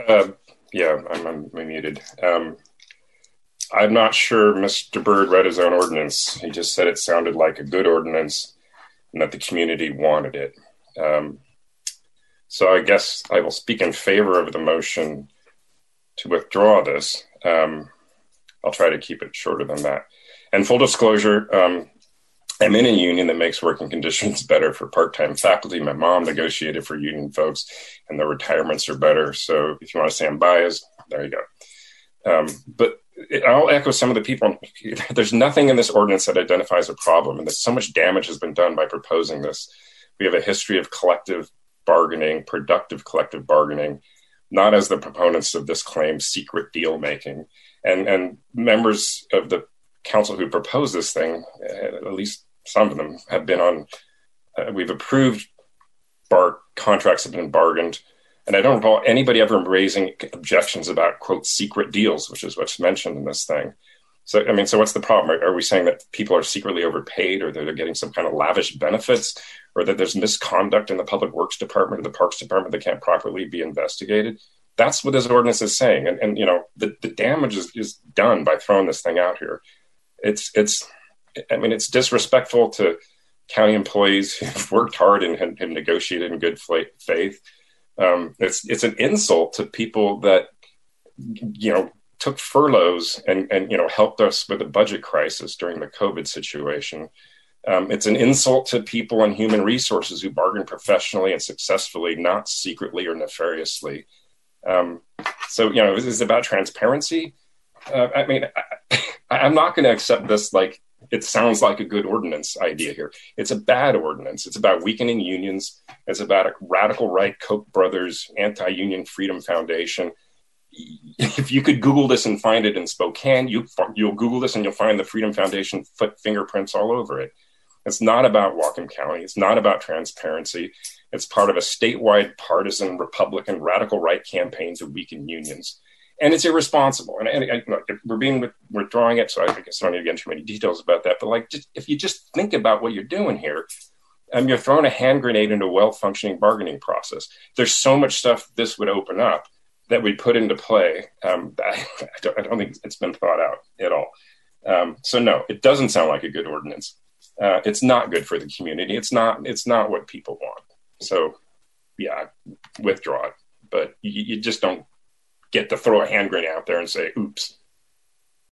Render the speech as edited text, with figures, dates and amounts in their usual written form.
Uh, yeah, I'm muted. I'm not sure Mr. Byrd read his own ordinance. He just said it sounded like a good ordinance and that the community wanted it. Um, so I guess I will speak in favor of the motion to withdraw this. I'll try to keep it shorter than that. And full disclosure, I'm in a union that makes working conditions better for part-time faculty. My mom negotiated for union folks, and the retirements are better. So if you want to say I'm biased, there you go. But I'll echo some of the people. There's nothing in this ordinance that identifies a problem, and there's so much damage has been done by proposing this. We have a history of collective bargaining, productive collective bargaining, not as the proponents of this claim, secret deal making. And members of the council who proposed this thing, at least some of them, have been on, we've approved contracts have been bargained. And I don't recall anybody ever raising objections about, quote, secret deals, which is what's mentioned in this thing. So, I mean, so what's the problem? Are we saying that people are secretly overpaid, or that they're getting some kind of lavish benefits, or that there's misconduct in the Public Works Department or the Parks Department that can't properly be investigated? That's what this ordinance is saying. And you know, the damage is done by throwing this thing out here. It's disrespectful to county employees who've worked hard and have negotiated in good faith. It's an insult to people that, you know, took furloughs and you know, helped us with a budget crisis during the COVID situation. It's an insult to people in human resources who bargain professionally and successfully, not secretly or nefariously. So, you know, this is about transparency. I'm not going to accept this like it sounds like a good ordinance idea here. It's a bad ordinance. It's about weakening unions. It's about a radical right, Koch brothers, anti-union freedom foundation. If you could Google this and find it in Spokane, you'll Google this and you'll find the Freedom Foundation fingerprints all over it. It's not about Whatcom County. It's not about transparency. It's part of a statewide partisan Republican radical right campaign to weaken unions. And it's irresponsible. And we're withdrawing it, so I guess I don't need to get into many details about that. But like, if you just think about what you're doing here, you're throwing a hand grenade into a well-functioning bargaining process. There's so much stuff this would open up that we put into play. I don't think it's been thought out at all. So no, it doesn't sound like a good ordinance. It's not good for the community. It's not what people want. So yeah, withdraw it. But you just don't get to throw a hand grenade out there and say, oops.